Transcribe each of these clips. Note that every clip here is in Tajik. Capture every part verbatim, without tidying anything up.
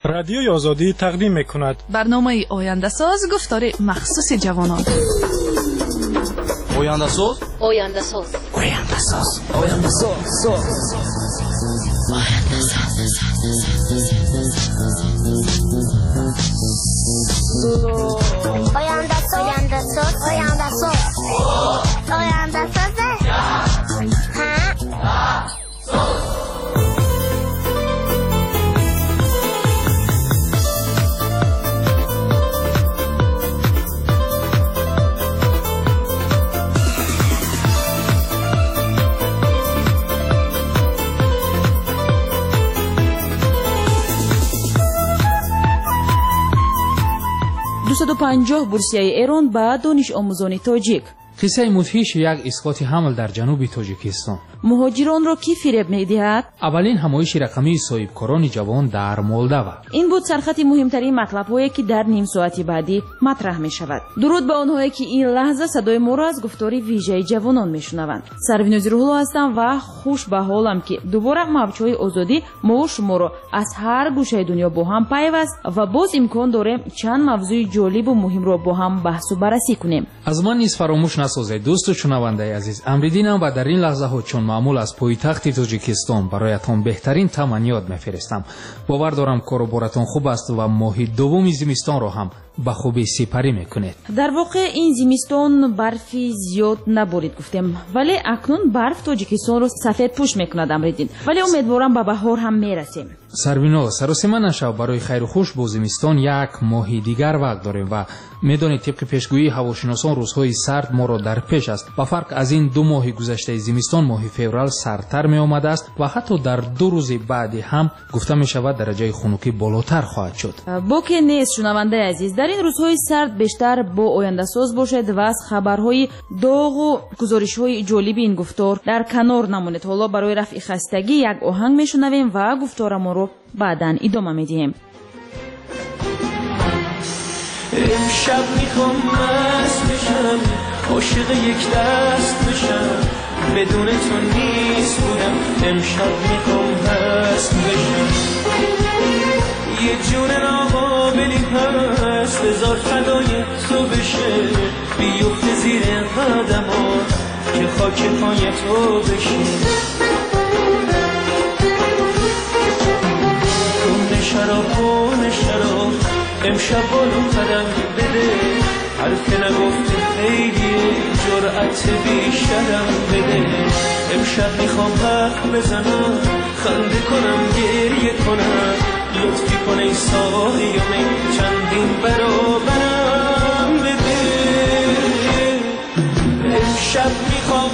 رادیوی آزادی تقدیم می‌کند برنامه آینده ساز گفتار مخصوص جوانان. آینده ساز آینده ساز آینده ساز آینده ساز آینده ساز آینده ساز آینده ساز آینده ساز دویست و پنجاه بورسیه ایران با دانش آموزان تاجیک. قصه مدهش یک اسقاط حمل در جنوب تاجیکستان. مهاجران را کی فریب می‌دهد؟ اولین همایش رقمی صاحبکاران جوان در مولداوا. این بود سرخط مهمترین مطلب‌هایی که در نیم ساعتی بعدی مطرح می‌شود. درود به آنهایی که این لحظه صدای ما را از گفتار ویژه جوانان می‌شنوند. سرویناز روح‌الله هستم و خوش به حالم که دوباره موج‌های آزادی ما و شما را از هر گوشه دنیا با هم پیوست و باز امکان داریم چند موضوع جالب و مهم را با هم بحث و بررسی کنیم. از من نیز فراموش نسازید دوست و شنونده عزیز، امریدینم و در این لحظه ها چون معمول از پایتخت تاجیکستان برایتان بهترین تمنیات میفرستم. باور دارم کار و بارتان خوب است و ماه دوم زمستان را هم به خوبی سپری میکنید. در واقع این زمستان برفی زیاد نبارید گفتیم، ولی اکنون برف تاجیکستان را سفید پوش میکند امریدین، ولی امیدوارم به بهار هم میرسیم. سروینا سراسیمه نشو، برای خیر و خوش با زمستان یک ماه دیگر وقت داریم و میدانید طبق پیشگویی هواشناسان روزهای سرد ما را در پیش است. با فرق از این دو ماه گذشته زمستان ماه فوریه سردتر می آمده است و حتی در دو روز بعدی هم گفته می شود درجه خنکی بالاتر خواهد شد. با که نیست شنونده عزیز، در این روزهای سرد بیشتر با آینده ساز باشید و از خبرهای داغ و گزارش‌های جالب این گفتار در کنار نمونید. حالا برای رفع خستگی یک آهنگ میشنویم و گفتار ما رو بعداً ادامه میدیم. امشب میخوام مست بشم، عاشق یک دست بشم، بدون تو نیست بودم. امشب میخوام مست بشم، یه جون ناقابلی هست، بذار فدای تو بشه، بیفته زیر قدمات که خاک پای تو بشه. کن شراب کن شراب امشب بالو قدم بده، حرف نگفته خیلی جرأت بیشترم بده. امشب میخوام حرف بزنم، خنده کنم گریه کنم، لطفی کن ای ساقیومه چندین برابرم بده. امشب میخوام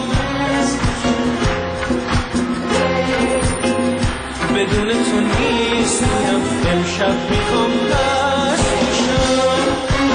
بدون تو نیست بودم، امشب میخوام دست بشم.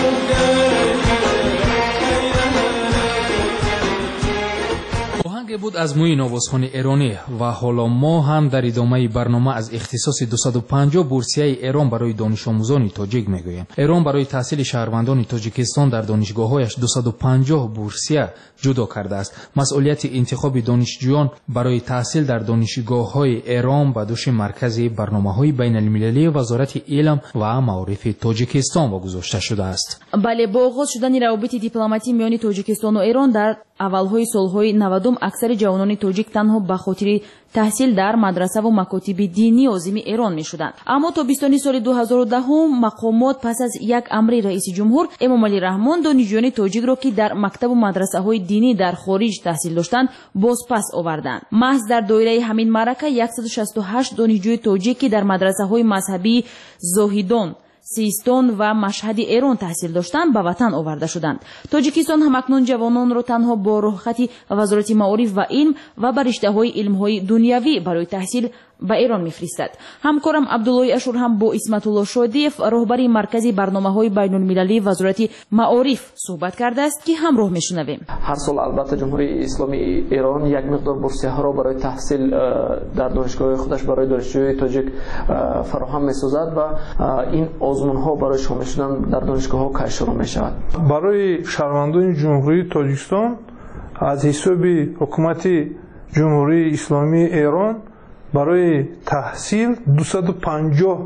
آهنگ بود از موی نوازخوان ایرانی و حالا ما هم در ادامه برنامه از اختصاص دویست و پنجاه بورسیه ایران برای دانش آموزان تاجیک میگوییم. ایران برای تحصیل شهروندان تاجیکستان در دانشگاه‌هایش دویست و پنجاه بورسیه جدا کرده است. مسئولیت انتخاب دانشجویان برای تحصیل در دانشگاه‌های ایران به دوش مرکز برنامه‌های بین‌المللی وزارت علم و معارف تاجیکستان واگذاشته شده است. بله، با آغاز شدن روابط دیپلماتی میان تاجیکستان و ایران در اولهای سالهای نودم اکثر جوانان تاجیک تنها به خاطر تحصیل در مدرسه و مکاتب دینی عظیم ایران می شدند. اما تا بیستم سال دو هزار و ده مقامات پس از یک امر رئیس جمهور امام علی رحمان دانشجویان تاجیک را که در مکتب و مدرسه های دینی در خارج تحصیل داشتند باز پس آوردند. محض در دایره همین معرکه صد و شصت و هشت دانشجوی تاجیک که در مدرسه های مذهبی زاهدان، سیستان و مشهد ایران تحصیل داشتند به وطن آورده شدند. تاجیکستان همکنون جوانان را تنها با رخصت وزارت معارف و علم و به رشته‌های علم‌های دنیوی برای تحصیل به ایران میفرستد. همکارم عبدالله اشور هم با اسمت الله شادیف راهبر مرکز برنامه‌های بین‌المللی وزارت معارف صحبت کرده است که همراه میشنویم. هر سال البته جمهوری اسلامی ایران یک مقدار بورسیه‌ها را برای تحصیل در دانشگاه خودش برای دانشجوی تاجیک فراهم می‌سازد و این آزمون‌ها برای شامل شدن در دانشگاه‌ها کش شروع می‌شود. برای شهروندان جمهوری تاجیکستان از حساب حکومت جمهوری اسلامی ایران برای تحصیل دویست و پنجاه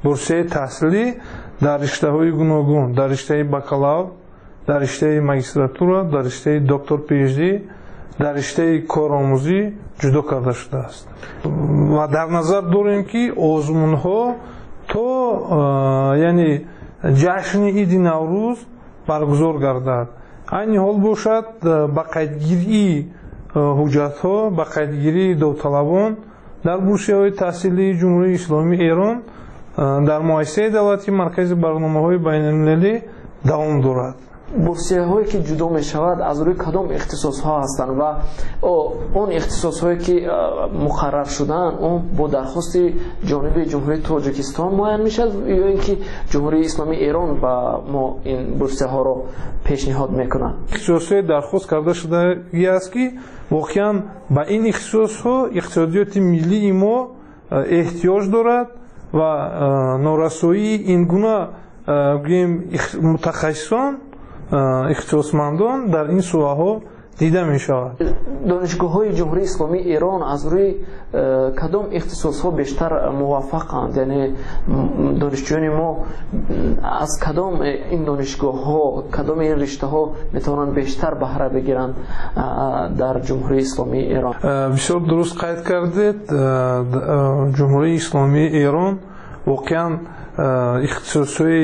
бурсияи таҳсилӣ дар риштаҳои гуногун, дар риштаи бакалавр, дар риштаи магистратура, дар риштаи доктор PhD, дар риштаи коромӯзӣ ҷудо карда шудааст. Ва дар назар дорем ки озмунҳо то яъне ҷашни иди Наврӯз баргузор гардад. айни ҳол бошад ба қайдгирии ҳуҷҷатҳо, ба қайдгирии довталабон дар бурсияҳои таҳсилии ҷумҳурии исломии Эрон дар муассисаи давлати маркази барномаҳои байналмилалӣ давом дорад. бурсияҳое ки ҷудо мешавад аз рӯи кадом ихтисосҳо ҳастанд ва он ихтисосҳое ки муқаррар шудаанд он бо дархости ҷониби ҷумҳурии Тоҷикистон муайян мешавад ё ин ки ҷумҳурии исломии Эрон ба мо ин бурсияҳоро пешниҳод мекунад? ихтисосҳое дархост карда шудагӣ аст ки воқеан ба ин ихтисосҳо иқтисодиёти миллии мо эҳтиёҷ дорад ва норасоии ин гуна гӯем мутахассисон ихтисосмандон дар ин соҳаҳо дида мешавад. донишгоҳҳои ҷумҳурии исломии Эрон аз рӯи кадом ихтисосҳо бештар муваффақанд? яъне донишҷӯёни мо аз кадом ин донишгоҳҳо, кадом ин риштаҳо метавонанд бештар баҳра бигиранд дар ҷумҳурии исломии Эрон? бисёр дуруст қайд кардед. ҷумҳурии исломии Эрон воқеан ихтисосҳои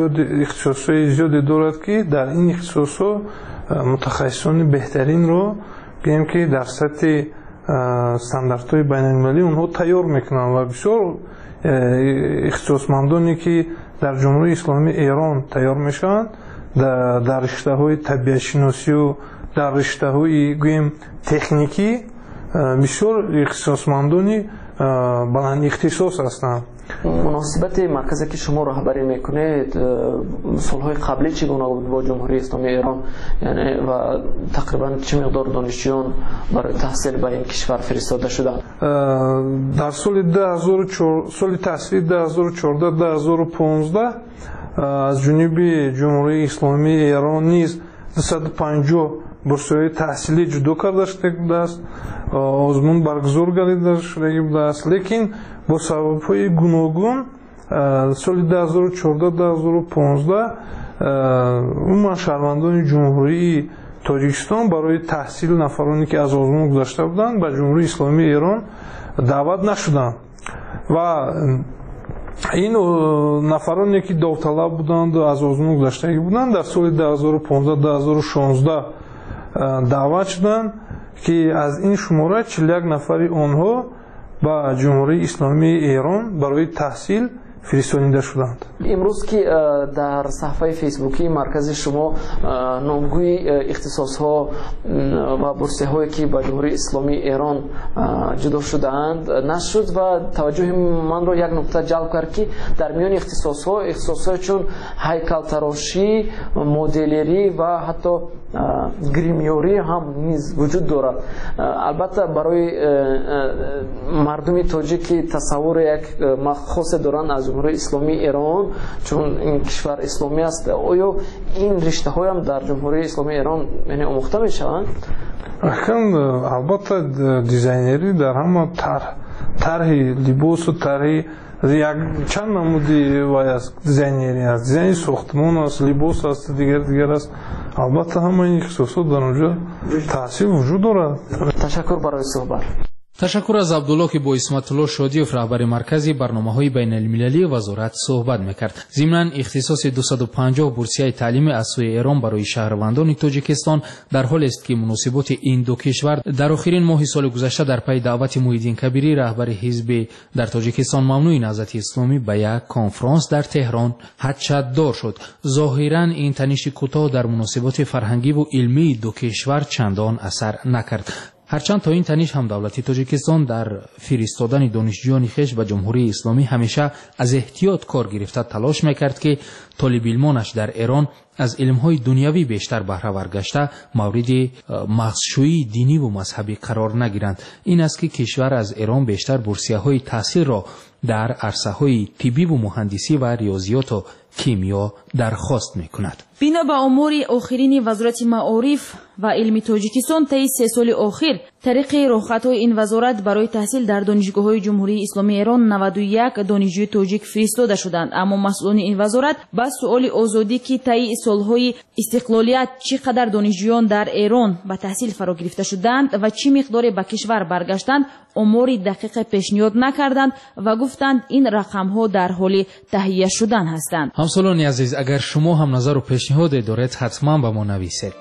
зиёде дорад ки дар ин ихтисосҳо мутахассисони беҳтаринро гӯем ки дар сатҳи стандартҳои байналмилалӣ онҳо тайёр мекунанд ва бисёр ихтисосмандоне ки дар ҷумҳурии исломии Эрон тайёр мешаванд дар риштаҳои табиатшиносию дар риштаҳои гӯем техникӣ бисёр ихтисосмандони баландихтисос ҳастанд. муносибати марказе ки шумо раҳбарӣ мекунед солҳои қаблӣ чӣ гуна буд бо ҷумҳурии исломии Эрон, яъне ва тақрибан чӣ миқдор донишҷӯён барои таҳсил ба ин кишвар фиристода шуданд? дар соли соли таҳсилии ду ҳазору чордаҳ ду ҳазору понздаҳ аз ҷониби ҷумҳурии исломии Эрон низ дусаду панҷоҳ бурсияҳои таҳсилӣ ҷудо карда шуда будааст, озмун баргузор гардида шудагӣ будааст, лекин бо сабабҳои гуногун соли ду ҳазору чордаҳ ду ҳазору понздаҳ умуман шаҳрвандони ҷумҳурии Тоҷикистон барои таҳсил нафароне ки аз озмун гузашта буданд ба ҷумҳурии исломии Эрон даъват нашуданд ва ин нафароне ки довталаб буданду аз озмун гузаштагӣ буданд дар соли ду ҳазору понздаҳ ду ҳазору шонздаҳ даъват шуданд ки аз ин шумора чилу як нафари онҳо ба ҷумҳурии исломии Эрон барои таҳсил фиристонида шуданд. имрӯз ки дар саҳифаи фейсбукии маркази шумо номгӯи ихтисосҳо ва бурсияҳое ки ба ҷумҳурии исломии Эрон ҷудо шудаанд нашр шуд ва таваҷҷӯҳи манро як нуқта ҷалб кард ки дар миёни ихтисосҳо ихтисосҳое чун ҳайкалтарошӣ, моделерӣ ва ҳатто гримёрӣ ҳам низ вуҷуд дорад. албатта барои мардуми тоҷик ки тасаввури як хосе доранд аз ҷумҳурии исломии Эрон, чун ин кишвар исломӣ аст, оё ин риштаҳои ҳам дар ҷумҳурии исломии Эрон яъне омӯхта мешаванд? акан албатта дизайнерӣ дар ҳама тарҳи либосу тарҳи як чанд намуди вай аст, дизайнерӣ аст, дизайни сохтмон аст, либос аст, дигар дигар аст. албатта ҳама ин ихтисосот дар онҷо таҳсил вуҷуд дорад. ташаккур барои суҳбат. ташаккур аз Абдулло ки бо Исматулло Шодиев раҳбари маркази барномаҳои байналмилалии вазорат суҳбат мекард. зимнан ихтисоси дусаду панҷоҳ бурсияи таълимӣ аз сӯи Эрон барои шаҳрвандони Тоҷикистон дар ҳолест ки муносиботи ин ду кишвар дар охирин моҳи соли гузашта дар пайи даъвати Муҳиддин Кабирӣ раҳбари ҳизби дар Тоҷикистон мамнӯи наҳзати исломӣ ба як конфронс дар Теҳрон ҳаҷҷатдор шуд. зоҳиран ин таниши кӯтоҳ дар муносиботи фарҳангиву илмии ду кишвар чандон асар накард. ҳарчанд то ин таниш ҳам давлати Тоҷикистон дар фиристодани донишҷӯёни хеш ба ҷумҳурии исломӣ ҳамеша аз эҳтиёт кор гирифта талош мекард ки толибилмонаш дар Эрон аз илмҳои дунявӣ бештар баҳравар гашта мавриди мағзшӯии диниву мазҳабӣ қарор нагиранд. ин аст ки кишвар аз Эрон бештар бурсияҳои таҳсилро дар арсаҳои тиббиву муҳандисӣ ва риёзиёту کیمیا درخواست میکند. بنا به امور آخرین وزارت معارف و علم تاجیکستان طی سه سال اخیر طریق رخصت‌های این وزارت برای تحصیل در دانشگاه‌های جمهوری اسلامی ایران نود و یک دانشجوی تاجیک فرستاده شدند، اما مسئولان این وزارت با سؤال آزادی که طی سالهای استقلالیت چقدر دانشجویان در ایران به تحصیل فرا گرفته شدند و چه مقدار به کشور برگشتند امور دقیق پیشنهاد نکردند و گفتند این رقم‌ها در حال تهیه شدن هستند. همسالان عزیز، اگر شما هم نظر و پیشنهاد دارید حتما به ما نویسید.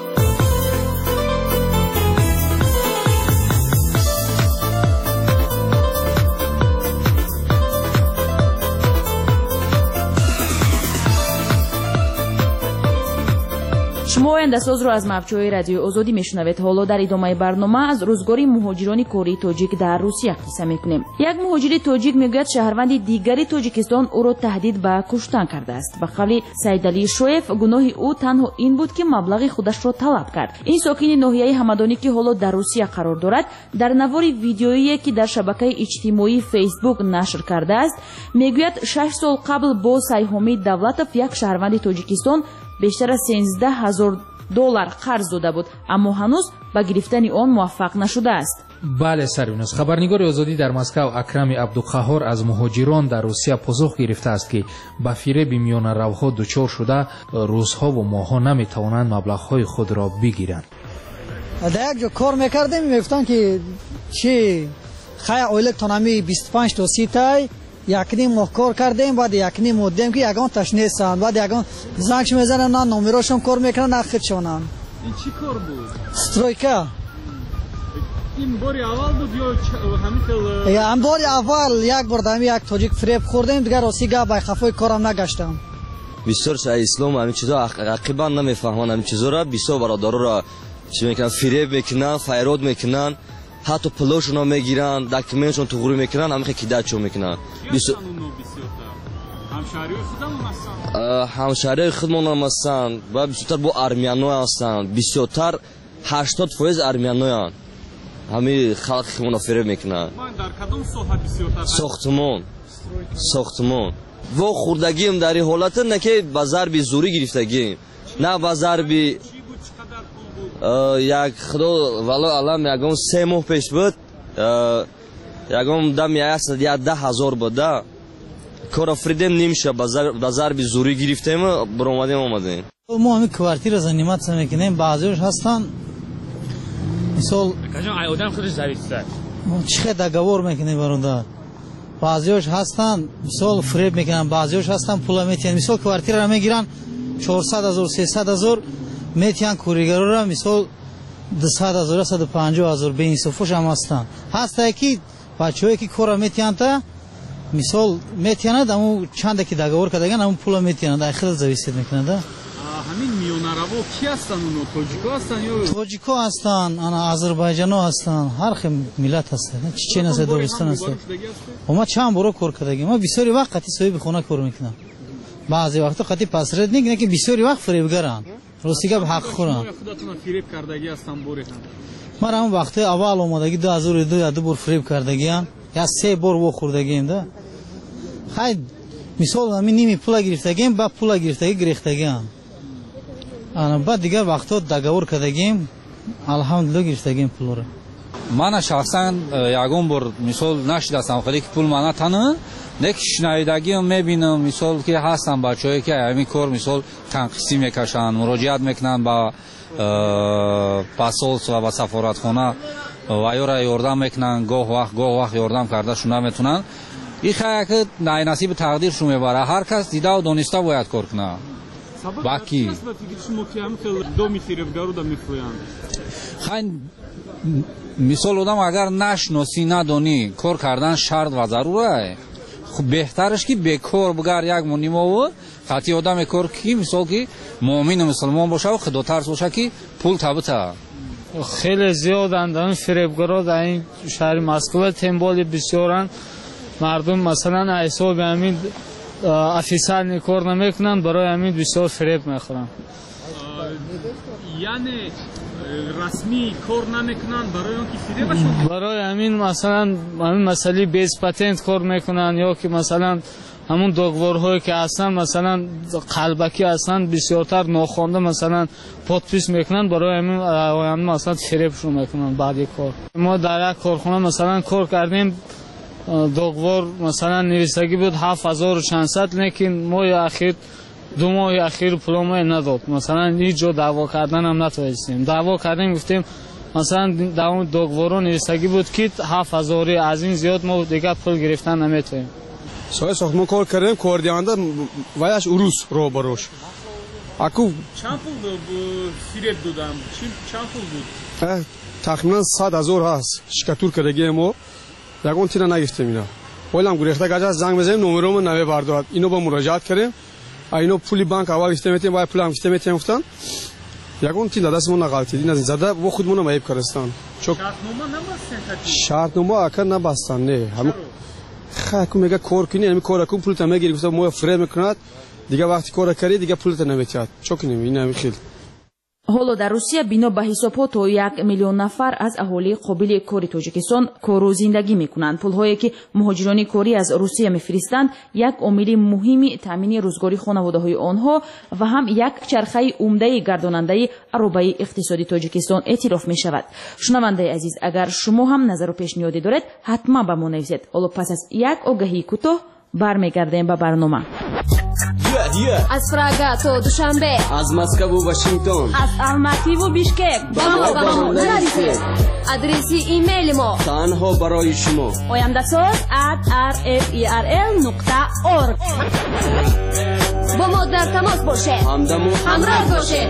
شما آینده ساز رو از مبچه‌های رادیو آزادی میشنوید. حالا در ادامه برنامه از روزگاری مهاجران کوری تاجیک در روسیه قصه میکنیم. یک مهاجر تاجیک میگوید شهروند دیگری تاجیکستان او را تهدید به کشتن کرده است. به قول سیدعلی شویف گناه او تنها این بود که مبلغ خودش را طلب کرد. این ساکن ناحیه همدانی که حالا در روسیه قرار دارد در نوار ویدیویی که در شبکه اجتماعی فیسبوک نشر کرده است میگوید شش سال قبل با سیهامی دولت یک شهروند تاجیکستان بیشتر از سیزده هزار دلار قرض داده بود، اما هنوز به گرفتن آن موفق نشده است. بله سرینوس، خبرنگار آزادی در مسکو اکرم عبدالقهار از مهاجران در روسیه پاسخ گرفته است که به فریب میانروها دچار شده روزها و ماهها نمیتوانند مبلغهای خود را بگیرند. در یک جا کار میکردیم میگفتن که چی خیلی اویل تونمی بیست و پنج تا سی تای یک نیم ماه کار کردیم، بعد یک نیم ماه دیدیم که یگان تشنه سند، بعد یگان زنگ میزنن نه نمیراشون کار میکنن نه خودشونن. این چی کار بود؟ استرویکا. این باری اول بود یا همین یا هم باری اول یک بار دمی یک تاجیک فریب خوردیم، دیگر راسی گه به خفای کارم نگشتم. بسیار شای اسلام همین چیزا عقیبا نمیفهمن، همین چیزا را بسیار برادرها را چی میکنن فریب میکنن، فیرود میکنن، حتی پلوشون رو میگیرن، دکمنتشون تو غوری میکنن، همین کیداتشون میکنن. بسیار همشهری خودمون هستن. همشهری خودمون هم هستن و بیشتر با ارمیانو هستن. بیشتر هشتاد درصد ارمیانویان. همین خلق خودمون فریب میکنن. من در کدام ساحت بیشتر؟ ساختمان. ساختمان. و خوردگی هم در این حالت نه که بازار بی زوری گرفتگی، نه بازار بی یک خدا والا علم یکم سه ماه پیش بود، یکم دم یاست یا ده هزار بوده. کار فریدم نمیشه، بازار بازار بی زوری گرفتیم برآمدیم آمدیم. ما همین کوارتیر از نیمت میکنیم، بعضیش هستن مثال کجا ای آدم خودش زویسته چه دگاور میکنه برادر. بعضیش هستن مثال فریب میکنن، بعضیش هستن پول میتین، مثال کوارتیر را میگیرن چهارصد هزار سیصد هزار میتین، کوریگرا را مثال دویست هزار صد و پنجاه هزار به این صفوش هم هستن. هسته که بچه‌ای که کار میتین تا مثال میتینند اما چند کی دگاور کردگن اما پول میتینند اخر زویست میکنند. همین میانروا کی هستن؟ اونو تاجیکا هستن یا تاجیکا هستن، انا آذربایجانا هستن، هر خم ملت هستن، چچن هست، داغستان هست. ما چند بار کار کردیم، ما بسیاری وقت قتی صاحب خونه کار میکنم. بعضی وقتا قتی پسرد نیک که بسیاری وقت فریبگرن، راستیگه به حق خورن. خودتون فریب کردگی هستن بوریتن. ما هم وقت اول اومدگی دو هزار و دو یا دو بار فریب کردگی ان، یا سه بار و خوردگیم ده. خیلی مثال همین نیمی پول گرفتگیم، با پول گرفتگی گرفتگیم. آن بعد دیگر وقتا دگاور کردگیم، الحمدلله گرفتگیم پول را. من شخصا یکم بار مثال نشدستم خیلی که پول منو تنه، نک شنایدگی میبینم مثال که هستن بچه‌ای که همین کار مثال تنقیسی میکشن، مراجعت میکنن با پاسولس و با سفارتخانه و یا را یاردم میکنن، گاه وقت گاه وقت یاردم کرده شون نمیتونن. این خیلی که نصیب تقدیرشون میبره، هر کس دیده و دانسته باید کار کنه. باکی خیلی مثال آدم اگر نشناسی ندانی کار کردن شرط و ضروره. خب بهترش که بیکار بگر یک مونیما و خاطی آدم کار کی مثال که مؤمن و مسلمان باشه و خدا ترس باشه که پول تبته. خیلی زیادن در این فریبگرا در این شهر مسکو تنبال بسیارن. مردم مثلا حساب همین افیسر کار نمیکنن، برای همین بسیار فریب میخورن. یعنی رسمی کار نمیکنن برای اون که فریبشون، برای همین مثلا همین مسئله بیس پتنت کار میکنن یا که مثلا همون договорҳое ки ҳастанд масалан қалбакӣ ҳастанд бисёртар нохонда масалан подпис мекунанд барои ҳамин оянда масалан фиребшон мекунанд баъди кор. мо дар як корхона масалан кор кардем, договор масалан нависагӣ буд ҳафт ҳазору чандсад, лекин моҳи ахир ду моҳи ахир пуломо надод. масалан ҳеҷ ҷо даъво карданам натавонистем. даъво кардем, гуфтем масалан дар он договоро нависагӣ буд ки ҳафт ҳазори аз ин зиёд мо дигар пул гирифтан наметавонем. соҳаи сохтмон кор кардем, кордиҳанда ваяш урус роҳбарош аку чанд пул фиреб додам? чанд пул буд? тахминан сад ҳазор ҳаст. шикатур кардагие мо ягон тина нагирифтем. ина ҳолам гурехта гадас занг мезанем, номеромо намебардорад. ино ба муроҷиат кардем, ино пули банк аввал гирифта метем, баъд пулам гирифта метем, гуфтан ягон тина дасти мо нағалтид. ин зада во худмона маеб кардастан. шартнома набастен? шартнома ака набастан. не хаку мега кор кунӣ, ами кора кун пулта мегири, гуфта мо фиреб мекунад, дига вақти кора карӣ дига пулта наметиҳад. чо кунем? ин ами хел. ҳоло дар Русия бино ба ҳисобҳо то як миллион нафар аз аҳолии қобили кори Тоҷикистон кору зиндагӣ мекунанд. пулҳое ки муҳоҷирони корӣ аз Русия мефиристанд як омили муҳими таъмини рӯзгори хонаводаҳои онҳо ва ҳам як чархаи умдаи гардонандаи аробаи иқтисоди Тоҷикистон эътироф мешавад. шунавандаи азиз, агар шумо ҳам назару пешниҳодӣ доред, ҳатман ба мо нависед. ҳоло пас аз як огаҳии кӯтоҳ бармегардем ба барнома. از پراگا تو دوشنبه، از مسکو و واشنگتن، از الماتی و بیشکک با ما با ما نرسید. آدرسی ایمیل ما تنها برای شما oyamdasoz at r f e r l نقطه org. با ما در تماس باشید، همراه باشید.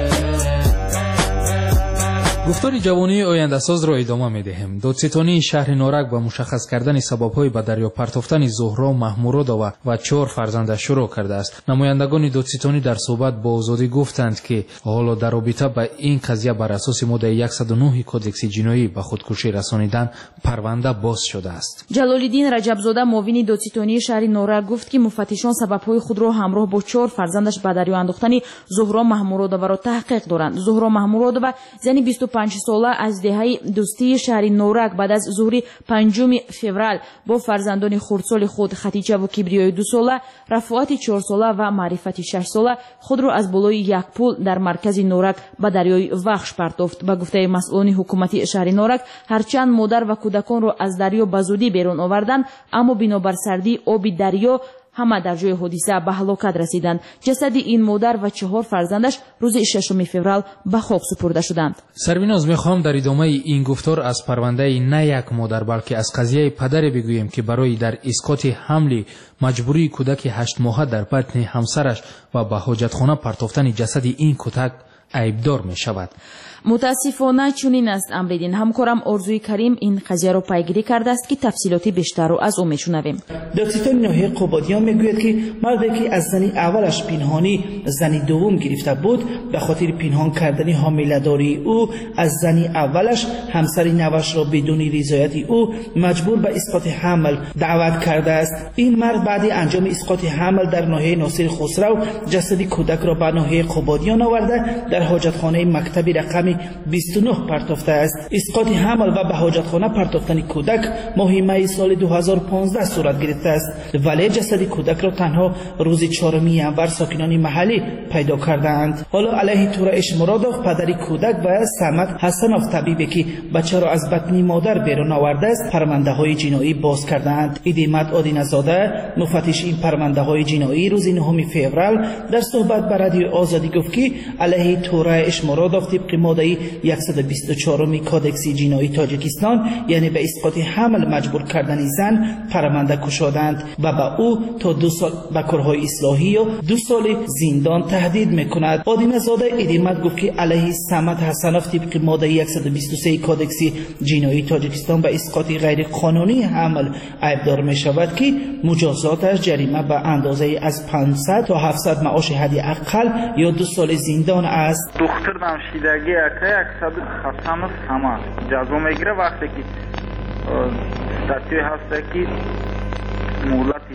گفتاری جوانی آینده‌ساز را ادامه می‌دهیم. دادستانی شهر نورک با مشخص کردن سبب‌های به دریا پرتافتن زهرا محمودرودова و چهار فرزندش شروع کرده است. نمایندگان دادستانی در صحبت با آزادی گفتند که حالا در رابطه با این قضیه بر اساس ماده صد و نه کدکس جنایی به خودکشی رسانیدن پرونده باز شده است. جلال‌الدین رجبزاده معاون دادستانی شهر نورک گفت که مفتشان سبب‌های خود را همراه با چهار فرزندش به دریا انداختن زهرا محمودرودова را تحقیق دارند. زهرا محمودرودова زنی بیست و پنج ساله از دهه دوستی شهر نورک بعد از ظهور پنجم فوریه با فرزندان خردسال خود خدیجه و کبریای دو ساله، رفعت چهار ساله و معرفت شش ساله خود را از بالای یک پل در مرکز نورک به دریای وخش پرتافت. به گفته مسئولان حکومتی شهر نورک، هرچند مادر و کودکان را از دریا به زودی بیرون آوردند، اما بنابر سردی آب دریا همه در جای حادثه به هلاکت رسیدند. جسد این مادر و چهار فرزندش روز ششم فوریه به خاک سپرده شدند. سربیناز میخواهم در ادامه این گفتار از پرونده نه یک مادر بلکه از قضیه پدر بگویم که برای در اسقاط حمل مجبوری کودک هشت ماهه در بطن همسرش و به حاجتخانه پرتافتن جسد این کودک عیبدار می شود. متاسفانه چنین است امریدین. همکارم آرزوی کریم این قضیه را پیگیری کرده است که تفصیلات بیشتر رو از او میشنویم. دادستان ناحیه قبادیان میگوید که مردی که از زنی اولش پنهانی زنی دوم گرفته بود، به خاطر پنهان کردن حامله‌داری او از زنی اولش همسر نوش را بدون رضایت او مجبور به اسقاط حمل دعوت کرده است. این مرد بعد انجام اسقاط حمل در ناحیه ناصر خسرو جسد کودک را به ناحیه قبادیان آورده در حاجتخانه مکتب رقم بیست و نه پرتافته است. اسقاط حمل و به حاجتخانه پرتافتن کودک ماه می سال دو هزار و پانزده صورت گرفته است، ولی جسد کودک را تنها روز چهارم ینور ساکنان محلی پیدا کردند. حالا علیه تورش مرادوف پدر کودک و صمد حسنوف طبیبی که بچه را از بطن مادر بیرون آورده است پرونده های جنایی باز کردند. ادیمت آدینه‌زاده مفتش این پرونده های جنایی روز نهم فوریه در صحبت با رادیو آزادی گفت که علیه تورش مرادوف طبق ماده صد و بیست و چهار کادکس جنایی تاجیکستان یعنی به اسقاط حمل مجبور کردن زن پرونده گشادند و به او تا دو سال به کارهای اصلاحی و دو سال زندان تهدید میکند. آدینه‌زاده ادیمت گفت که علیه صمد حسنوف طبق ماده صد و بیست و سه کادکس جنایی تاجیکستان به اسقاط غیر قانونی حمل عیبدار می شود که مجازاتش جریمه به اندازه از پانصد تا هفتصد معاش حداقل یا دو سال زندان است. دختر نمشیدگی اکه اکسد حسنوف همه جزا میگیره وقتی که استاتیوی هسته که مهلتی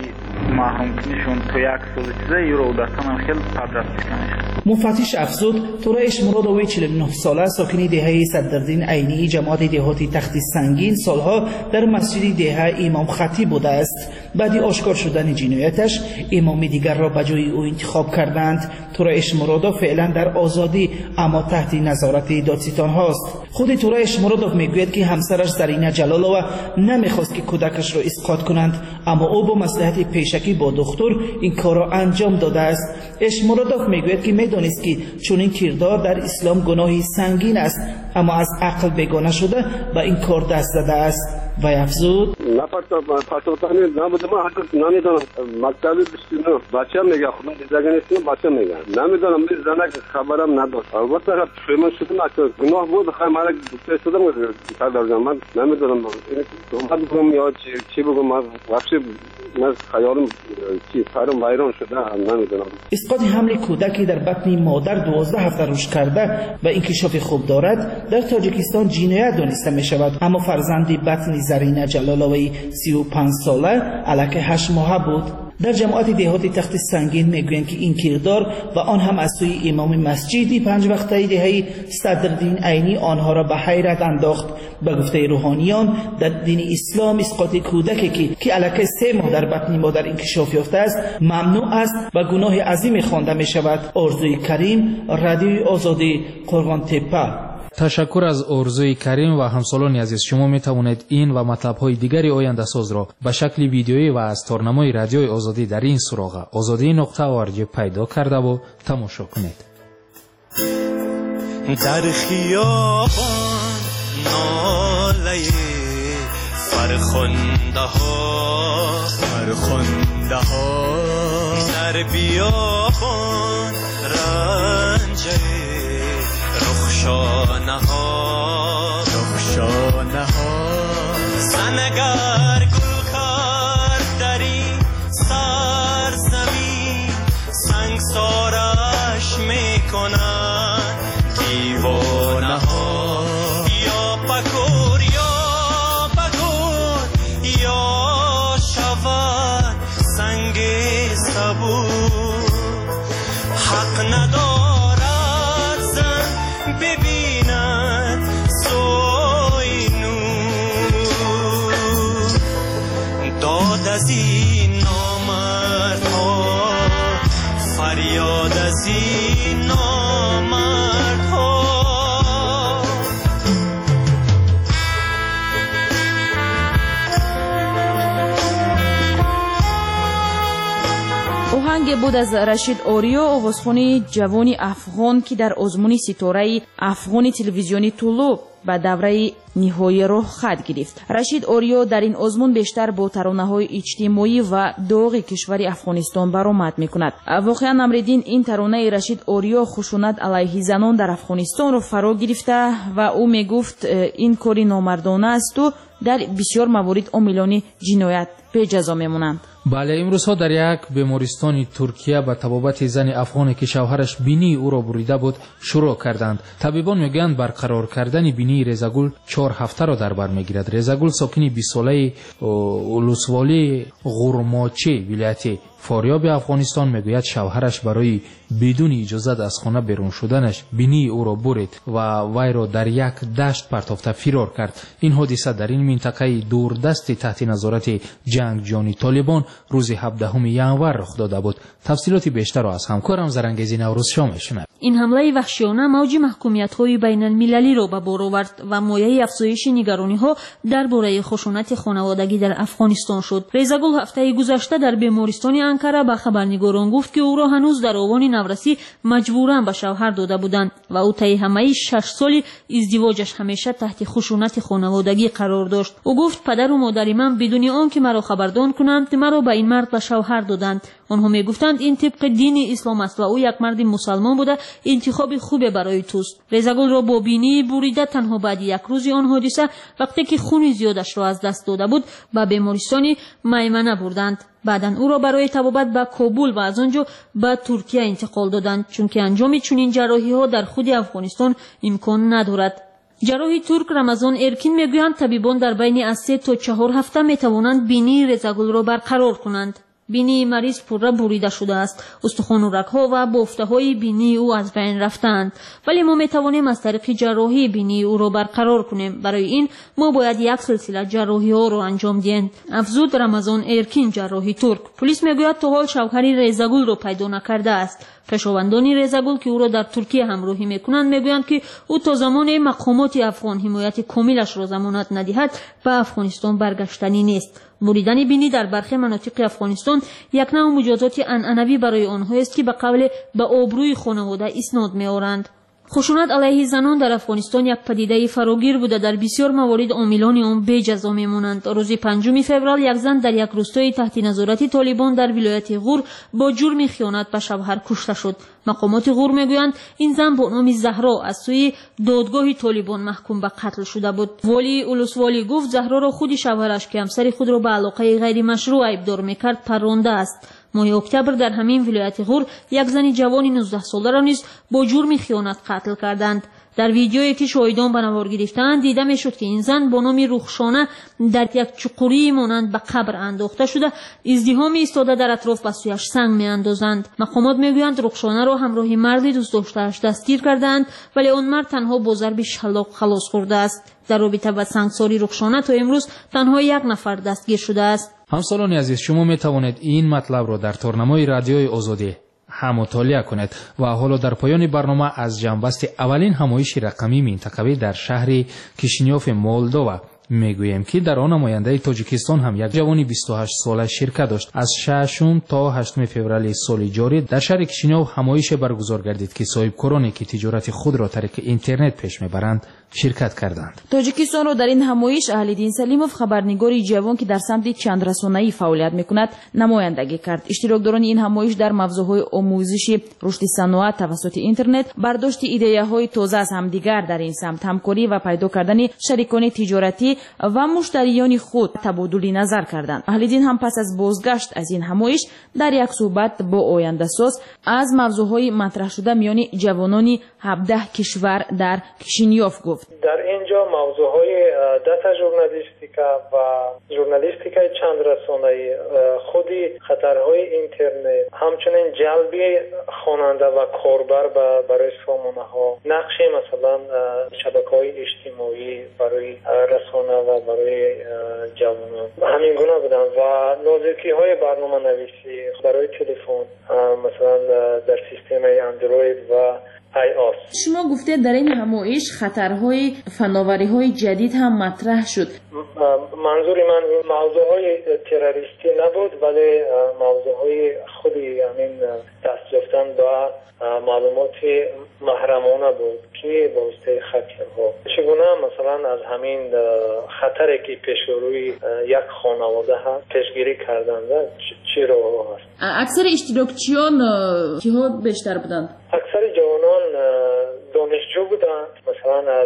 маҳрумкунишон то як соли чиза юро удастан хел подрасписка мешавад. مفتش افزود تورایش مرادوی چهل و نه ساله ساکن دهه صدرالدین عینی جماعت دهاتی تخت سنگین سالها در مسجد دهه امام خطیب بوده است. بعد آشکار شدن جنایتش امامی دیگر را به جای او انتخاب کردند. تورایش مرادوف فعلا در آزادی اما تحت نظارت دادستان هاست. خود تورایش مرادوف میگوید که همسرش زرینه جلالова نمیخواست که کودکش را اسقاط کنند، اما او با مصلحت پیشکی با دکتر این کار را انجام داده است. اش مرادوف میگوید که میدانست که چنین کردار در اسلام گناهی سنگین است، اما از عقل بیگانه شده به این کار دست زده است. و افزود پاسوتانی نبوده، من حتی نمیدونم مکتبی بشتینو بچه هم میگه خودم دیدگه نیستیم بچه هم میگه نمیدونم من زنک خبرم نداشت. البته پیمان شدم اکتا گناه بود خیلی مرا گفته شدم سردار جان من نمیدونم تومت بگم یا چی بگم من وقتی من خیالم چی فرم ویران شده نمیدونم. اسقاط حمل کودکی در بطن مادر دوازده هفته رشد کرده و انکشاف خوب دارد در تاجیکستان جنایت دانسته می شود، اما فرزندی بطن زرینه جلالوی سی و پنج ساله الک هشت ماه بود. در جماعت دهاتی تخت سنگین میگویند که این کردار و آن هم از سوی امام مسجدی پنج وقته دهه صدرالدین عینی آنها را به حیرت انداخت. به گفته روحانیان در دین اسلام اسقاط کودکی که که الک سه ماه در بطن مادر انکشاف یافته است ممنوع است و گناه عظیم خوانده می شود. آرزوی کریم، رادیوی آزادی، قرغان تپه. تشکر از آرزوی کریم و همسالان عزیز. شما می توانید این و مطلب های دیگری آینده ساز را به شکل ویدیویی و از تارنمای رادیوی آزادی در این سراغ آزادی نقطه org پیدا کرده و تماشا کنید. در خیابان ناله فرخنده ها فرخنده ها در بیابان رنجه رخشانه ها رخشانه ها زنگر گل کرد در این سرزمین سنگسارش میکنن دیوانه ها یا بگور یا بگور یا شود سنگ صبور حق ندارد زن ببیند سوی نور داد از این نامردها فریاد از این نامردها. آهنگ بود از رشید اوریو، آوازخوان جوانی افغان که در آزمون ستاره افغانی تلویزیونی طلوع به دوره نهایی راه خط گرفت. رشید اوریو در این آزمون بیشتر با ترانه‌های اجتماعی و داغ کشور افغانستان برآمد می‌کند. واقعا نمردین این ترانه رشید اوریو خشونت علیه زنان در افغانستان را فرا گرفته و او میگفت این کاری نامردانه است و در بسیار موارد عاملان جنایت به جزا میمونند. بله، امروزها در یک بیمارستان ترکیه به طبابت زن افغانی که شوهرش بینی او را بریده بود شروع کردند. طبیبان میگویند برقرار کردن بینی رضاگل چهار هفته را در بر میگیرد. رضاگل ساکن بیست ساله ولسوالی غرماچه ولایت فاریاب افغانستان میگوید شوهرش برای بدون اجازه از خانه بیرون شدنش بینی او را برید و وی را در یک دشت پرتافته فرار کرد. این حادثه در این منطقه دوردست تحت نظارت جنگ جانی طالبان روز هفدهم ژانویه رخ داده بود. تفصیلات بیشتر را از همکارم زرنگیزی نوروز شاه میشنوید. این حمله وحشیانه موج محکومیت‌های بین المللی را به بار آورد و مایه افزایش نگرانی‌ها درباره خشونت خانوادگی در افغانستان شد. رضاگل هفته گذشته در بیمارستان انکره به خبرنگاران گفت که او را هنوز در آوان نورسی مجبوراً به شوهر داده بودند و او طی همه شش سال ازدواجش همیشه تحت خشونت خانوادگی قرار داشت. او گفت پدر و مادر من بدون آنکه مرا خبردار کنند مرا به این مرد به شوهر دادند. آنها میگفتند این طبق دین اسلام است و او یک مرد مسلمان بوده، انتخاب خوبی برای توست. رضاگل را با بینی بریده تنها بعد یک روز آن حادثه وقتی که خون زیادش را از دست داده بود به بیمارستان میمنه بردند. بعداً او را برای طبابت به کابل و از آنجا به ترکیه انتقال دادند چون که انجام چنین جراحی ها در خود افغانستان امکان ندارد. جراح ترک رمضان ارکین میگویند طبیبان در بین از سه تا چهار هفته میتوانند بینی رضاگل را برقرار کنند. بینی مریض پوره بریده شده است. استخوان و رگ‌ها و بافته‌های بینی او از بین رفتند، ولی ما می‌توانیم از طریق جراحی بینی او را برقرار کنیم. برای این ما باید یک سلسله جراحی‌ها را انجام دهیم. افزود رمضان ایرکین، جراحی ترک. پلیس میگوید تا حال شوهر ریزگل را پیدا نکرده است. خویشاوندان ریزگل که او را در ترکیه همراهی میکنند میگویند که او تا زمان مقامات افغان حمایت کاملش را ضمانت ندهد به افغانستان برگشتنی نیست. بریدن بینی در برخی مناطق افغانستان یک نوع مجازات عنعنوی برای آنها است که به قول به آبروی خانواده اسناد می‌آورند. خشونت علیه زنان در افغانستان یک پدیده فراگیر بوده. در بسیار موارد عاملان آن بی جزا میمانند. روز پنجم فوریه یک زن در یک روستای تحت نظارت طالبان در ولایت غور با جرم خیانت به شوهر کشته شد. مقامات غور میگویند این زن با نام زهرا از سوی دادگاه طالبان محکوم به قتل شده بود. والی اولوسوالی گفت زهرا را خود شوهرش که همسر خود را به علاقه غیر مشروع ایبدار میکرد پرانده است. ماه اکتبر در همین ولایت غور یک زن جوان نوزده ساله را نیز با جرم خیانت قتل کردند. در ویدیویی که شاهدان به نوار گرفتند دیده میشد که این زن با نام رخشانه در یک چقوری مانند به قبر انداخته شده ازدحام ایستاده در اطراف به سویش سنگ میاندازند. مقامات میگویند رخشانه را همراه مردی دوست داشتهاش دستگیر کردند، ولی آن مرد تنها با ضرب شلاق خلاص خورده است. در رابطه با سنگساری رخشانه تا امروز تنها یک نفر دستگیر شده است. همسالان عزیز، شما می توانید این مطلب را در تورنمای رادیوی آزادی هم مطالعه کنید و حالا در پایان برنامه از جنبست اولین همایش رقمی منطقوی در شهر کیشینیوف مولدووا میگوییم که در آن نماینده تاجیکستان هم یک جوانی بیست و هشت ساله شرکت داشت. از ششم تا هشتم فوریه سال جاری در شهر کیشینیوف همایش برگزار گردید که صاحبکارانی که تجارت خود را طریق اینترنت پیش میبرند شرکت کردند. تاجیکستان را در این همایش اهل‌دین سلیموف، خبرنگاری جوان که در سمت چند رسانه‌ای فعالیت میکند، نمایندگی کرد. اشتراکداران این همایش در موضوعهای آموزشی، رشد صنعت توسط اینترنت، برداشت ایده‌های تازه از همدیگر در این سمت، همکاری و پیدا کردن شریکان تجارتی و مشتریان خود تبادل نظر کردند. اهل‌دین هم پس از بازگشت از این همایش در یک صحبت با آینده ساز از موضوعهای مطرح شده میان جوانان هفده کشور در کیشینیوف گفت. در اینجا موضوعهای داتا ژورنالیستیکا و ژورنالیستیکای چند رسانه‌ای، خودی خطرهای اینترنت، همچنین جلبی خواننده و کاربر برای سامانه‌ها، نقش مثلا شبکه‌های اجتماعی برای رسانه و برای جوانان همین گونه بودن و نازکی‌های برنامه‌نویسی برای تلفن، مثلا در سیستم اندروید و شما گفته در این همایش خطرهای فناوری‌های جدید هم مطرح شد. منظور من موضوعهای تروریستی نبود، ولی موضوعهای خودی همین دست یافتن به معلومات محرمانه بود که با واسطه خطرها چگونه مثلا از همین خطری که پیش روی یک خانواده هست پیشگیری کردن چی رو هست. اکثر اشتراکچیان کیها بیشتر بودند؟ اکثر جوانان دانشجو بودند، مثلا از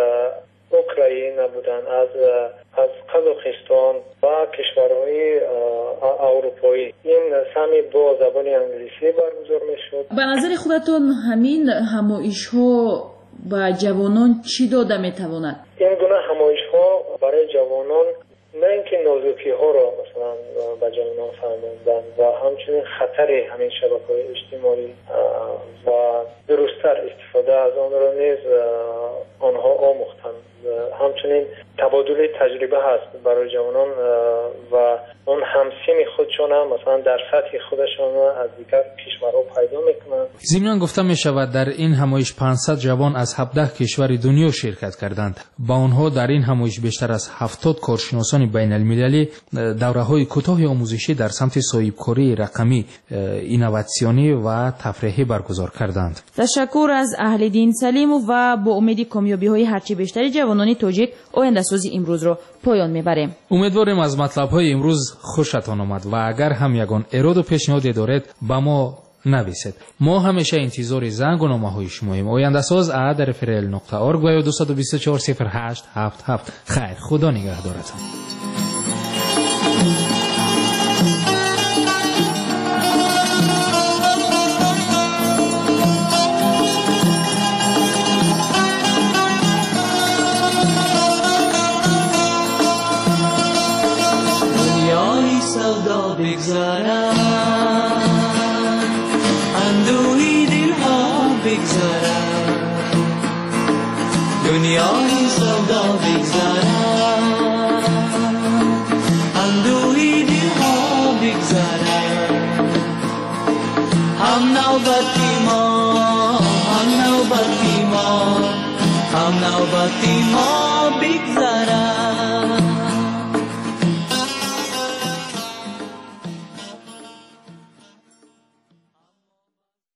اوکراین بودند، از از قزاقستان و کشورهای اروپایی. این سمی با زبان انگلیسی برگزار میشد. به نظر خودتون همین همایش ها با جوانان چی داده میتواند؟ این گونه همایش ها برای جوانان نه اینکه نازکی ها را مثلا به جوانان فهماندن و همچنین خطر همین شبکه‌های اجتماعی و درست‌تر استفاده از آن را نیز آنها آموختند. همچنین تبادل تجربه هست برای جوانان و اون همسین خودشان هم مثلا در سطح خودشان از دیگر کشورها پیدا میکنند. ضمناً گفته می شود در این همایش پانصد جوان از هفده کشور دنیا شرکت کردند. با آنها در این همایش بیشتر از هفتاد کارشناسان بین المللی دوره‌های کوتاه آموزشی در سمت صاحبکاری رقمی، اینوواسیونی و تفریحی برگزار کردند. تشکر از اهل‌دین سلیموف و با امید کامیابی‌های هرچی بیشتری جوانان تاجیک آینده سازی امروز را پایان میبریم. امیدواریم از مطلب‌های امروز خوشتان آمد و اگر هم یگان اراد و پیشنهادی دارید با ما نویسید. ما همیشه انتظار زنگ و نامه‌های شماییم. آینده ساز ا در فرل نقطه اورگ و دو دو چهار صفر هشت هفت هفت. خیر، خدا نگهدارتان. بگذارم دنیای سودا بگذرد اندوهی دلها بگذرد هم نوبتی ما هم نوبتی ما هم نوبتی ما بگذرد